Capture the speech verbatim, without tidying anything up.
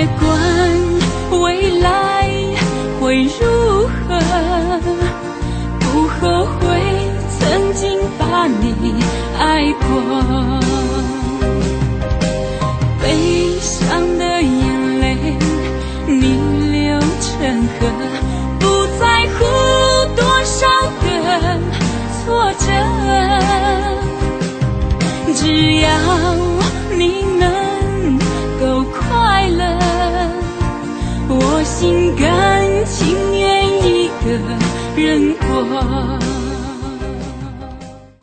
别管未来会如何，不后悔曾经把你爱过。悲伤的眼泪你流成河，不在乎多少个挫折，只要你能够快乐，我心甘情愿一个人过。